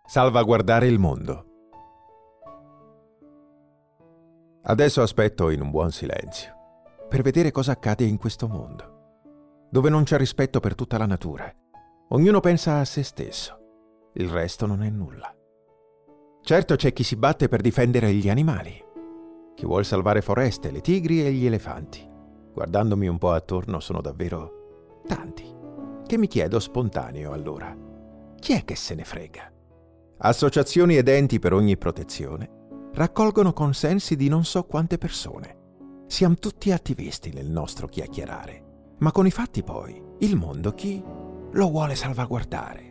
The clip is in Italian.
Salvaguardare il mondo. Adesso aspetto in un buon silenzio per vedere cosa accade in questo mondo, dove non c'è rispetto per tutta la natura. Ognuno pensa a se stesso, il resto non è nulla. Certo c'è chi si batte per difendere gli animali, chi vuol salvare foreste, le tigri e gli elefanti. Guardandomi un po' attorno sono davvero tanti, che mi chiedo spontaneo allora, chi è che se ne frega? Associazioni ed enti per ogni protezione raccolgono consensi di non so quante persone. Siamo tutti attivisti nel nostro chiacchierare, ma con i fatti poi il mondo chi lo vuole salvaguardare?